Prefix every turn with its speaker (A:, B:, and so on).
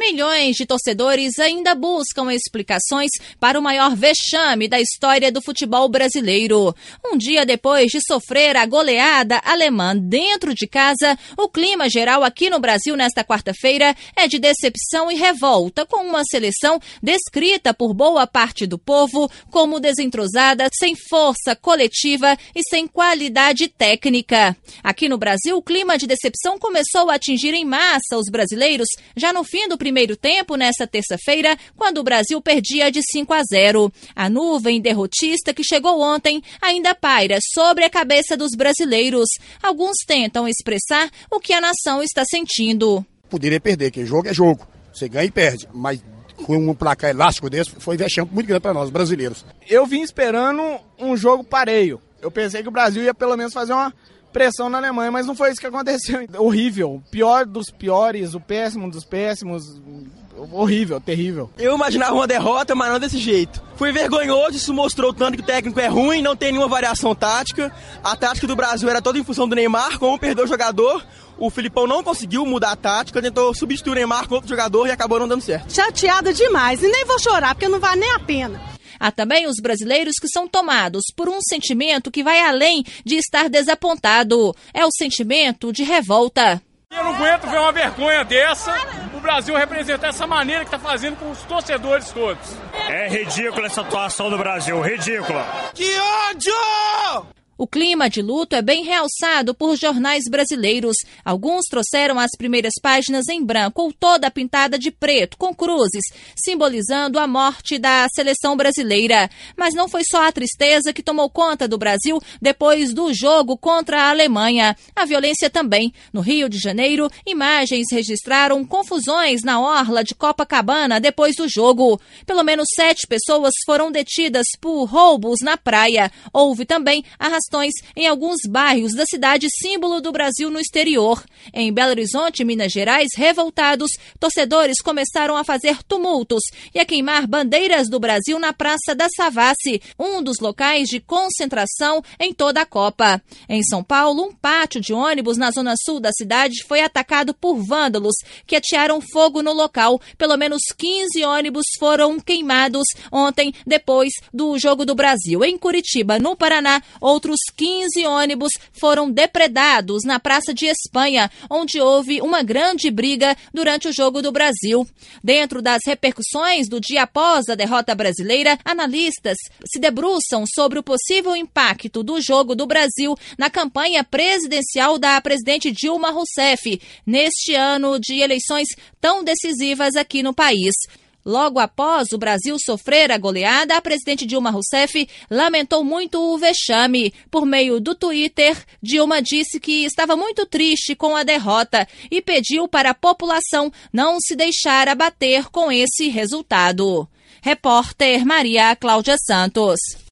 A: Milhões de torcedores ainda buscam explicações para o maior vexame da história do futebol brasileiro. Um dia depois de sofrer a goleada alemã dentro de casa, o clima geral aqui no Brasil nesta quarta-feira é de decepção e revolta, com uma seleção descrita por boa parte do povo como desentrosada, sem força coletiva e sem qualidade técnica. Aqui no Brasil, o clima de decepção começou a atingir em massa os brasileiros já no fim do primeiro tempo, nesta terça-feira, quando o Brasil perdia de 5-0. A nuvem derrotista que chegou ontem ainda paira sobre a cabeça dos brasileiros. Alguns tentam expressar o que a nação está sentindo.
B: Poderia perder, que jogo é jogo. Você ganha e perde, mas com um placar elástico desse, foi vexame muito grande para nós, brasileiros.
C: Eu vim esperando um jogo pareio. Eu pensei que o Brasil ia pelo menos fazer uma pressão na Alemanha, mas não foi isso que aconteceu. Horrível, pior dos piores, o péssimo dos péssimos, horrível, terrível.
D: Eu imaginava uma derrota, mas não desse jeito. Foi vergonhoso, isso mostrou o tanto que o técnico é ruim, não tem nenhuma variação tática. A tática do Brasil era toda em função do Neymar, como perdeu o jogador, o Filipão não conseguiu mudar a tática, tentou substituir o Neymar com outro jogador e acabou não dando certo.
E: Chateada demais, e nem vou chorar, porque não vale nem a pena.
A: Há também os brasileiros que são tomados por um sentimento que vai além de estar desapontado. É o sentimento de revolta.
F: Eu não aguento ver uma vergonha dessa, o Brasil representar essa maneira que está fazendo com os torcedores todos.
G: É ridícula essa atuação do Brasil, ridícula.
D: Que ódio!
A: O clima de luto é bem realçado por jornais brasileiros. Alguns trouxeram as primeiras páginas em branco ou toda pintada de preto, com cruzes, simbolizando a morte da seleção brasileira. Mas não foi só a tristeza que tomou conta do Brasil depois do jogo contra a Alemanha. A violência também. No Rio de Janeiro, imagens registraram confusões na orla de Copacabana depois do jogo. Pelo menos 7 pessoas foram detidas por roubos na praia. Houve também arrastões em alguns bairros da cidade símbolo do Brasil no exterior. Em Belo Horizonte, Minas Gerais, revoltados, torcedores começaram a fazer tumultos e a queimar bandeiras do Brasil na Praça da Savassi, um dos locais de concentração em toda a Copa. Em São Paulo, um pátio de ônibus na zona sul da cidade foi atacado por vândalos que atearam fogo no local. Pelo menos 15 ônibus foram queimados ontem, depois do Jogo do Brasil. Em Curitiba, no Paraná, outros 15 ônibus foram depredados na Praça de Espanha, onde houve uma grande briga durante o Jogo do Brasil. Dentro das repercussões do dia após a derrota brasileira, analistas se debruçam sobre o possível impacto do Jogo do Brasil na campanha presidencial da presidente Dilma Rousseff, neste ano de eleições tão decisivas aqui no país. Logo após o Brasil sofrer a goleada, a presidente Dilma Rousseff lamentou muito o vexame. Por meio do Twitter, Dilma disse que estava muito triste com a derrota e pediu para a população não se deixar abater com esse resultado. Repórter Maria Cláudia Santos.